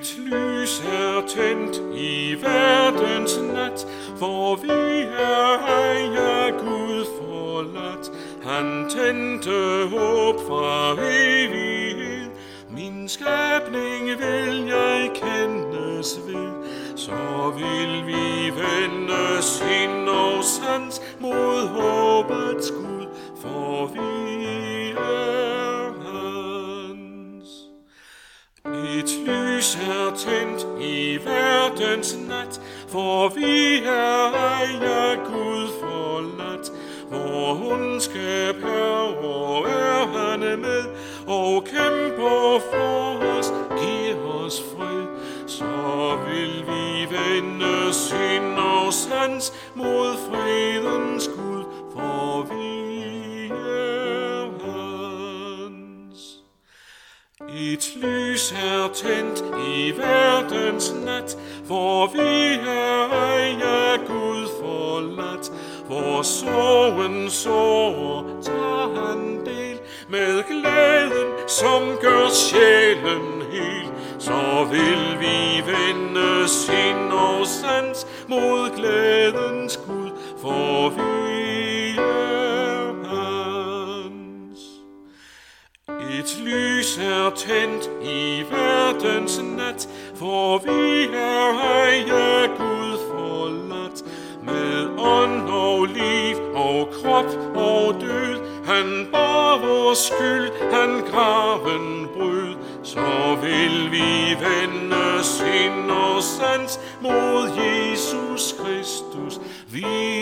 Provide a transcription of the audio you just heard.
Et lys er tændt i verdens nat, for vi er ej af Gud forladt. Han tændte håb fra evighed, min skabning vil jeg kendes ved. Så vil vi vende sind og sans mod håbets Gud, for vi er hans. Et lys er tændt i verdens nat, for vi er ej af Gud forladt. Hvor ondskab herover er han med, og kæmper for os, giver os fred. Så vil vi vende sind og sans mod fredens Gud, for vi er hans. Et lys er tændt i verdens nat, for vi er ej af Gud forladt. Hvor sorgen sårer tager han del, med glæden som gør sjælen hel. Så vil vi vende sind og sans mod glædens Gud, for vi er hans. Et lys er tændt i verdens nat, for vi er ej af Gud forladt. Med ånd og liv og krop og død, han bar vores skyld, han graven brød. Så vil vi vende sind og sans mod Jesus Kristus, vi